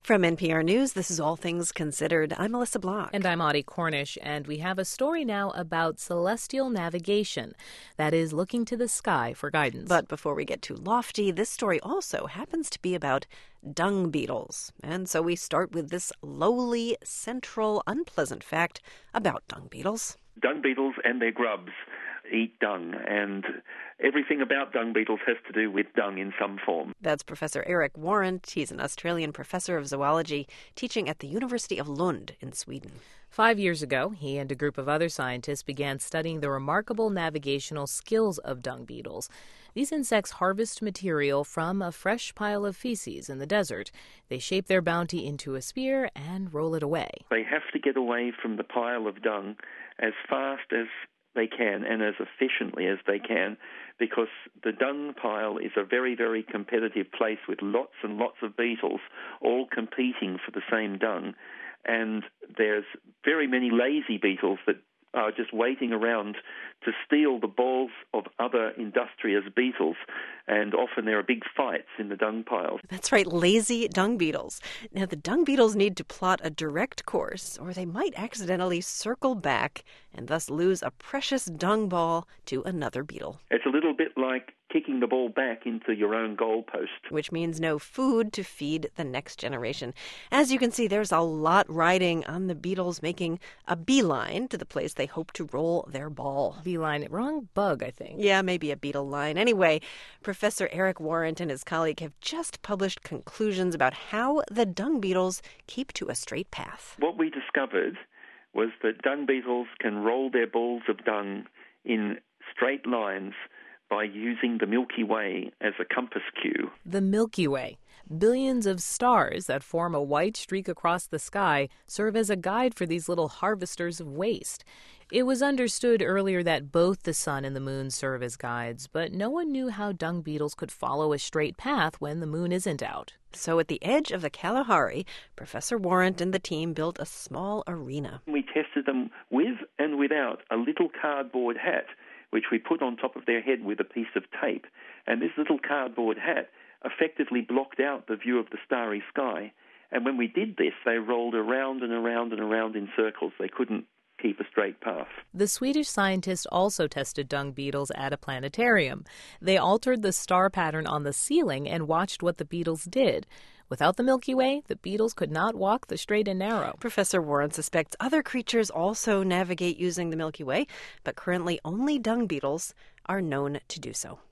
From NPR News, this is All Things Considered. I'm Melissa Block. And I'm Audie Cornish, and we have a story now about celestial navigation. That is, looking to the sky for guidance. But before we get too lofty, this story also happens to be about dung beetles. And so we start with this lowly, central, unpleasant fact about dung beetles. Dung beetles and their grubs eat dung, and everything about dung beetles has to do with dung in some form. That's Professor Erik Warrant. He's an Australian professor of zoology teaching at the University of Lund in Sweden. 5 years ago, he and a group of other scientists began studying the remarkable navigational skills of dung beetles. These insects harvest material from a fresh pile of feces in the desert. They shape their bounty into a spear and roll it away. They have to get away from the pile of dung as fast as they can and as efficiently as they can, because the dung pile is a very, very competitive place with lots and lots of beetles all competing for the same dung. And there's very many lazy beetles that are just waiting around to steal the balls of other industrious beetles, and often there are big fights in the dung piles. That's right, lazy dung beetles. Now, the dung beetles need to plot a direct course, or they might accidentally circle back and thus lose a precious dung ball to another beetle. It's a little bit like kicking the ball back into your own goalpost. Which means no food to feed the next generation. As you can see, there's a lot riding on the beetles making a beeline to the place they hope to roll their ball. Beeline, wrong bug, I think. Yeah, maybe a beetle line. Anyway, Professor Erik Warrant and his colleague have just published conclusions about how the dung beetles keep to a straight path. What we discovered was that dung beetles can roll their balls of dung in straight lines by using the Milky Way as a compass cue. The Milky Way. Billions of stars that form a white streak across the sky serve as a guide for these little harvesters of waste. It was understood earlier that both the sun and the moon serve as guides, but no one knew how dung beetles could follow a straight path when the moon isn't out. So at the edge of the Kalahari, Professor Warrant and the team built a small arena. We tested them with and without a little cardboard hat, which we put on top of their head with a piece of tape. And this little cardboard hat effectively blocked out the view of the starry sky. And when we did this, they rolled around and around and around in circles. They couldn't keep a straight path. The Swedish scientists also tested dung beetles at a planetarium. They altered the star pattern on the ceiling and watched what the beetles did. Without the Milky Way, the beetles could not walk the straight and narrow. Professor Warren suspects other creatures also navigate using the Milky Way, but currently only dung beetles are known to do so.